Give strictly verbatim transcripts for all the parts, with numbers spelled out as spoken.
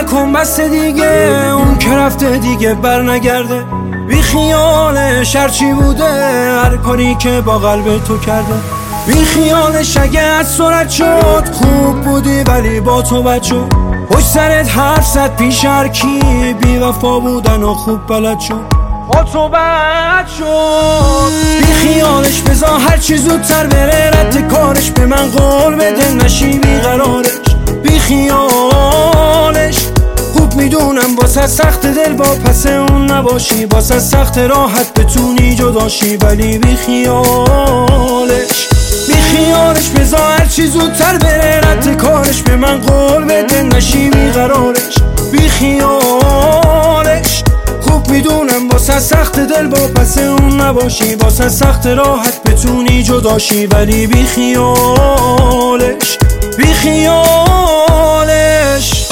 نکن بس دیگه، اون که رفته دیگه بر نگرده. بی خیالش هرچی بوده، هر کاری که با قلب تو کرده. بی خیالش اگه از سرعت شد، خوب بودی ولی با تو بد شد. پشت سرت حرف زد پیش هر کی، بی وفا بودن و خوب بلد شد. با تو بد شد. بی خیالش بذار هرچی زودتر بره، رد کارش به من قول بده، نشی بیقرارش. بی خیالش خوب میدونم واسه سخت دل با پس اون نباشی، واسه سخت راحت بتونی جداشی، ولی بی خیالش بی خیالش بذار هرچی زودتر بره، رد کارش به من قول بده، نشی بیقرارش. بی خیالش خوب میدونم واسه سخت دل با پس اون نباشی، واسه سخت راحت بتونی جداشی، ولی بی خیالش بی خیالش.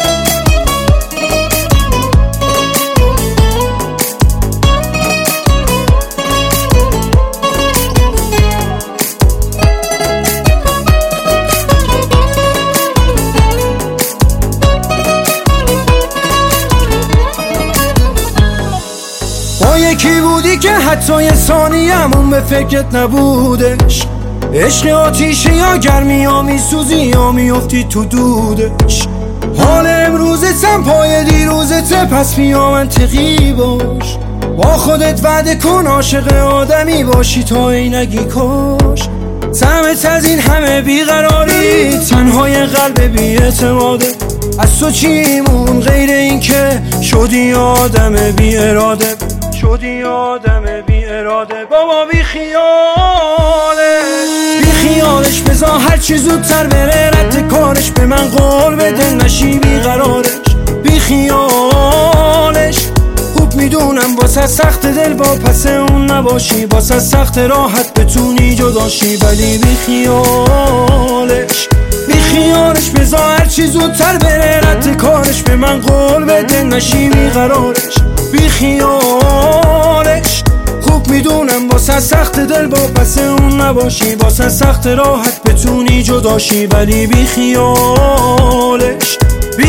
با یکی بودی که حتی یه ثانیه‌مون به فکرت نبودش. عشق آتیشه یا گرمی یا میسوزی یا میافتی تو دودش. حال امروزتم پای دیروزته، پس بیا منطقی باش. با خودت وعده کن عاشق آدمی باشی تا اینگی کاش. سمت از این همه بیقراری، تنهای قلب بی اعتماده. از تو چیمون غیر این که شدی آدم بی اراده، شدی آدم بی اراده. بابا بی خیالش بی خیالش بذار هرچی زودتر بره، رد کارش به من قول بده، نشی بیقرارش. بی خیالش خوب میدونم واسه سخت دل با پس اون نباشی، واسه سخت راحت بتونی جداشی، ولی بی خیالش بی خیالش بذار هرچی زودتر بره، رد کارش به من قول بده، نشی بیقرارش. بی خیالش خوب میدونم واسه سخت دل با پس اون نباشی، واسه سخت راحت بتونی جداشی، ولی بی خیالش بی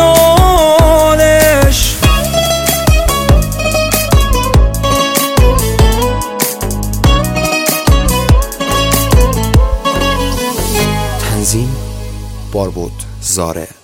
خیالش. تنظیم باربود زاره.